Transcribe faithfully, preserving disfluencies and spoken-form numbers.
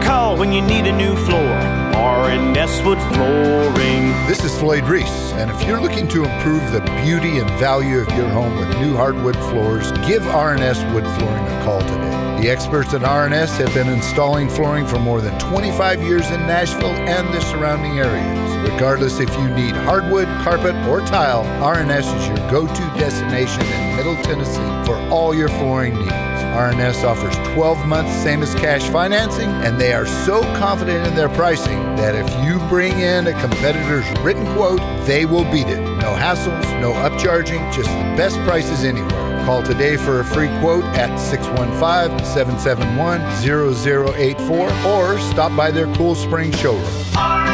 call when you need a new floor. R and S Wood Flooring. This is Floyd Reese, and if you're looking to improve the beauty and value of your home with new hardwood floors, give R and S Wood Flooring a call today. The experts at R and S have been installing flooring for more than twenty-five years in Nashville and the surrounding areas. Regardless if you need hardwood, carpet, or tile, R and S is your go-to destination in Middle Tennessee for all your flooring needs. R and S offers twelve months same as cash financing, and they are so confident in their pricing that if you bring in a competitor's written quote, they will beat it. No hassles, no upcharging, just the best prices anywhere. Call today for a free quote at six one five, seven seven one, zero zero eight four or stop by their Cool Spring showroom.